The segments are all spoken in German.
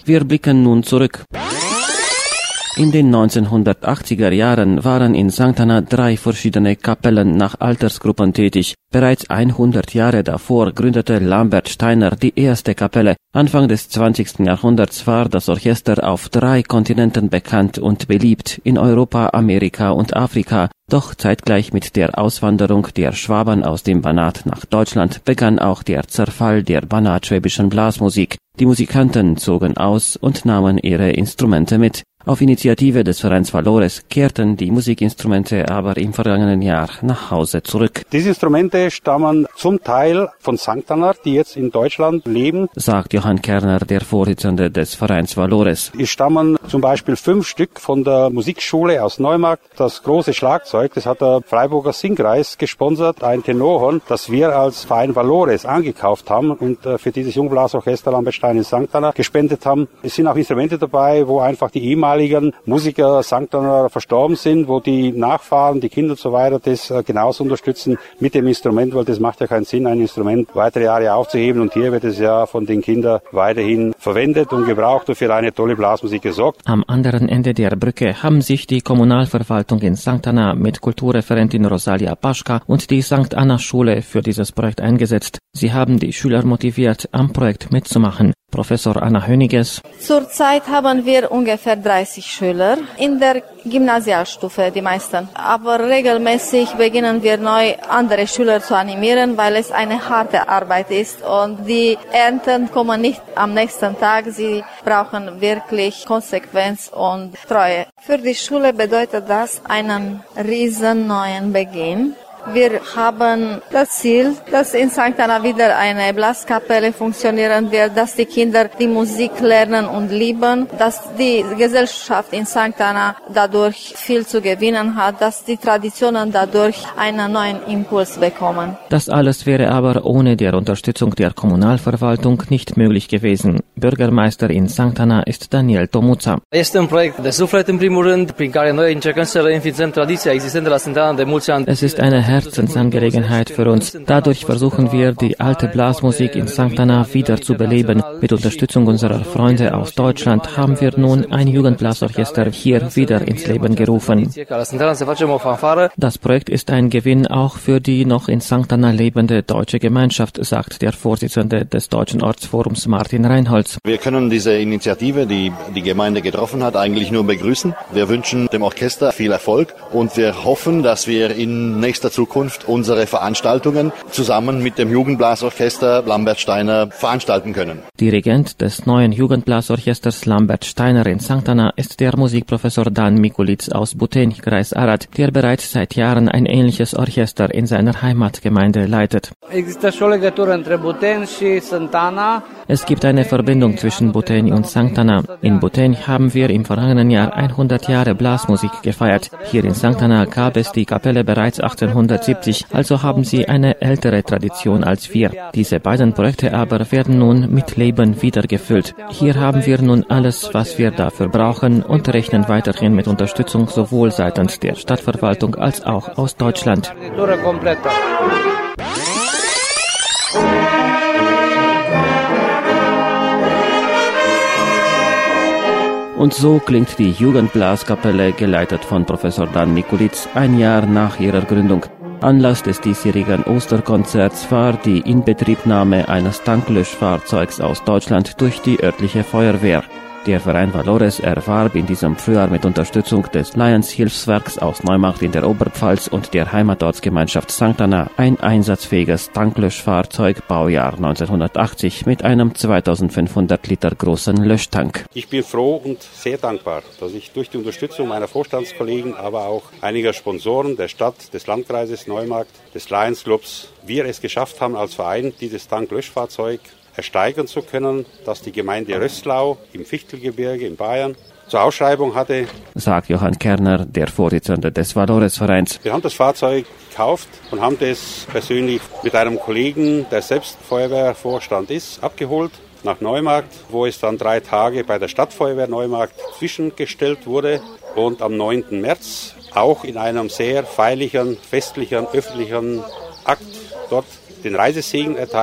Wir blicken nun zurück. In den 1980er Jahren waren in St. Anna 3 verschiedene Kapellen nach Altersgruppen tätig. Bereits 100 Jahre davor gründete Lambert Steiner die erste Kapelle. Anfang des 20. Jahrhunderts war das Orchester auf 3 Kontinenten bekannt und beliebt, in Europa, Amerika und Afrika. Doch zeitgleich mit der Auswanderung der Schwaben aus dem Banat nach Deutschland begann auch der Zerfall der banatschwäbischen Blasmusik. Die Musikanten zogen aus und nahmen ihre Instrumente mit. Auf Initiative des Vereins Valores kehrten die Musikinstrumente aber im vergangenen Jahr nach Hause zurück. Diese Instrumente stammen zum Teil von St. Anna, die jetzt in Deutschland leben, sagt Johann Kerner, der Vorsitzende des Vereins Valores. Es stammen zum Beispiel 5 Stück von der Musikschule aus Neumarkt. Das große Schlagzeug, das hat der Freiburger Singkreis gesponsert, ein Tenorhorn, das wir als Verein Valores angekauft haben und für dieses Jungblasorchester Lambert Steiner in St. Anna gespendet haben. Es sind auch Instrumente dabei, wo einfach die ehemaligen Musiker St. Anna verstorben sind, wo die Nachfahren, die Kinder und so weiter das genauso unterstützen mit dem Instrument, weil das macht ja keinen Sinn, ein Instrument weitere Jahre aufzuheben, und hier wird es ja von den Kindern weiterhin verwendet und gebraucht und für eine tolle Blasmusik gesorgt. Am anderen Ende der Brücke haben sich die Kommunalverwaltung in St. Anna mit Kulturreferentin Rosalia Paschka und die St. Anna Schule für dieses Projekt eingesetzt. Sie haben die Schüler motiviert, am Projekt mitzumachen. Professor Anna Höniges. Zurzeit haben wir ungefähr 30 Schüler in der Gymnasialstufe, die meisten. Aber regelmäßig beginnen wir neu andere Schüler zu animieren, weil es eine harte Arbeit ist und die Ernten kommen nicht am nächsten Tag. Sie brauchen wirklich Konsequenz und Treue. Für die Schule bedeutet das einen riesen neuen Beginn. Wir haben das Ziel, dass in St. Anna wieder eine Blaskapelle funktionieren wird, dass die Kinder die Musik lernen und lieben, dass die Gesellschaft in St. Anna dadurch viel zu gewinnen hat, dass die Traditionen dadurch einen neuen Impuls bekommen. Das alles wäre aber ohne die Unterstützung der Kommunalverwaltung nicht möglich gewesen. Bürgermeister in St. Anna ist Daniel Tomuța. Este un proiect de suflet în primul rând, prin care noi încercăm să reînființăm tradiția existentă la St. Anna de mulți ani. Es ist eine Herzensangelegenheit für uns. Dadurch versuchen wir, die alte Blasmusik in St. Anna wieder zu beleben. Mit Unterstützung unserer Freunde aus Deutschland haben wir nun ein Jugendblasorchester hier wieder ins Leben gerufen. Das Projekt ist ein Gewinn auch für die noch in St. Anna lebende deutsche Gemeinschaft, sagt der Vorsitzende des Deutschen Ortsforums Martin Reinholz. Wir können diese Initiative, die die Gemeinde getroffen hat, eigentlich nur begrüßen. Wir wünschen dem Orchester viel Erfolg und wir hoffen, dass wir in nächster Zukunft unsere Veranstaltungen zusammen mit dem Jugendblasorchester Lambert Steiner veranstalten können. Dirigent des neuen Jugendblasorchesters Lambert Steiner in St. Anna ist der Musikprofessor Dan Mikulic aus Buteni, Kreis Arad, der bereits seit Jahren ein ähnliches Orchester in seiner Heimatgemeinde leitet. Es gibt eine Verbindung zwischen Buteni und St. Anna. In Buteni haben wir im vergangenen Jahr 100 Jahre Blasmusik gefeiert. Hier in St. Anna gab es die Kapelle bereits 1870, also haben sie eine ältere Tradition als wir. Diese beiden Projekte aber werden nun mit Leben wiedergefüllt. Hier haben wir nun alles, was wir dafür brauchen, und rechnen weiterhin mit Unterstützung sowohl seitens der Stadtverwaltung als auch aus Deutschland. Und so klingt die Jugendblaskapelle, geleitet von Professor Dan Mikulic, ein Jahr nach ihrer Gründung. Anlass des diesjährigen Osterkonzerts war die Inbetriebnahme eines Tanklöschfahrzeugs aus Deutschland durch die örtliche Feuerwehr. Der Verein Valores erwarb in diesem Frühjahr mit Unterstützung des Lions-Hilfswerks aus Neumarkt in der Oberpfalz und der Heimatortsgemeinschaft St. Anna ein einsatzfähiges Tanklöschfahrzeug Baujahr 1980 mit einem 2500 Liter großen Löschtank. Ich bin froh und sehr dankbar, dass ich durch die Unterstützung meiner Vorstandskollegen, aber auch einiger Sponsoren der Stadt, des Landkreises Neumarkt, des Lions Clubs, wir es geschafft haben als Verein, dieses Tanklöschfahrzeug ersteigern zu können, dass die Gemeinde Röstlau im Fichtelgebirge in Bayern zur Ausschreibung hatte, sagt Johann Kerner, der Vorsitzende des Valores-Vereins. Wir haben das Fahrzeug gekauft und haben das persönlich mit einem Kollegen, der selbst Feuerwehrvorstand ist, abgeholt nach Neumarkt, wo es dann 3 Tage bei der Stadtfeuerwehr Neumarkt zwischengestellt wurde und am 9. März auch in einem sehr feierlichen, festlichen, öffentlichen Akt dort den Reisesegen erteilt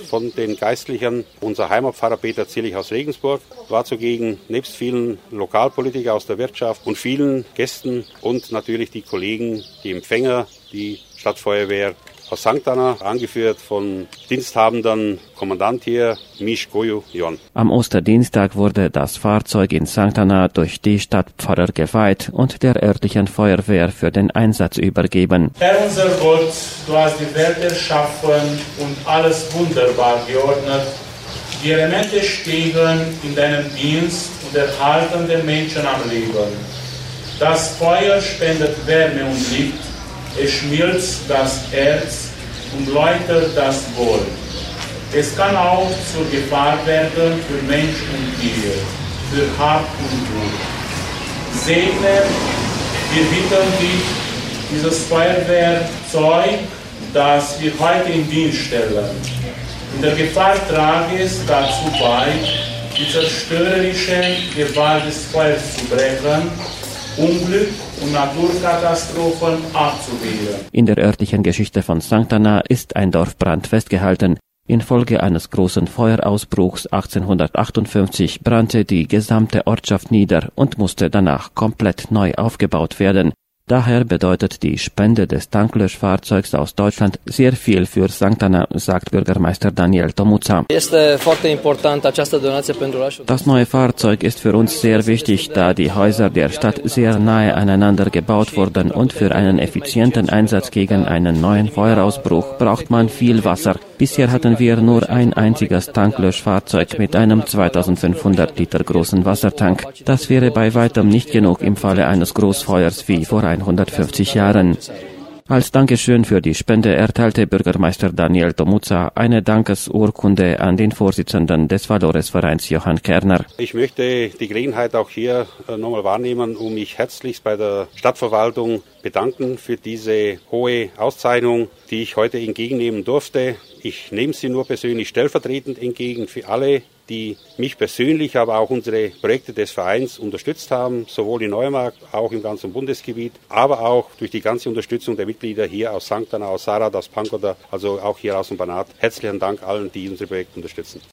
von den Geistlichen. Unser Heimatpfarrer Peter Zierlich aus Regensburg war zugegen, nebst vielen Lokalpolitikern aus der Wirtschaft und vielen Gästen und natürlich die Kollegen, die Empfänger, die Stadtfeuerwehr aus St. Anna, angeführt von diensthabenden Kommandant hier, Mish Goyu Jon. Am Osterdienstag wurde das Fahrzeug in St. Anna durch die Stadtpfarrer geweiht und der örtlichen Feuerwehr für den Einsatz übergeben. Herr unser Gott, du hast die Welt erschaffen und alles wunderbar geordnet. Die Elemente stehen in deinem Dienst und erhalten den Menschen am Leben. Das Feuer spendet Wärme und Licht. Es schmilzt das Herz und läutert das Wohl. Es kann auch zur Gefahr werden für Mensch und Tier, für Hab und Gut. Segne, wir bitten dich, dieses Feuerwehrzeug, das wir heute in Dienst stellen. In der Gefahr trage es dazu bei, die zerstörerische Gewalt des Feuers zu brechen, Unglück und Naturkatastrophen abzuwehren. In der örtlichen Geschichte von St. Anna ist ein Dorfbrand festgehalten. Infolge eines großen Feuerausbruchs 1858 brannte die gesamte Ortschaft nieder und musste danach komplett neu aufgebaut werden. Daher bedeutet die Spende des Tanklöschfahrzeugs aus Deutschland sehr viel für St. Anna, sagt Bürgermeister Daniel Tomuța. Das neue Fahrzeug ist für uns sehr wichtig, da die Häuser der Stadt sehr nahe aneinander gebaut wurden und für einen effizienten Einsatz gegen einen neuen Feuerausbruch braucht man viel Wasser. Bisher hatten wir nur ein einziges Tanklöschfahrzeug mit einem 2500 Liter großen Wassertank. Das wäre bei weitem nicht genug im Falle eines Großfeuers wie vor 150 Jahren. Als Dankeschön für die Spende erteilte Bürgermeister Daniel Tomuța eine Dankesurkunde an den Vorsitzenden des Valores-Vereins Johann Kerner. Ich möchte die Gelegenheit auch hier nochmal wahrnehmen, um mich herzlichst bei der Stadtverwaltung bedanken für diese hohe Auszeichnung, die ich heute entgegennehmen durfte. Ich nehme sie nur persönlich stellvertretend entgegen für alle, die mich persönlich, aber auch unsere Projekte des Vereins unterstützt haben, sowohl in Neumark, auch im ganzen Bundesgebiet, aber auch durch die ganze Unterstützung der Mitglieder hier aus St. Anna, aus Sarad, aus Pankow, also auch hier aus dem Banat. Herzlichen Dank allen, die unsere Projekte unterstützen.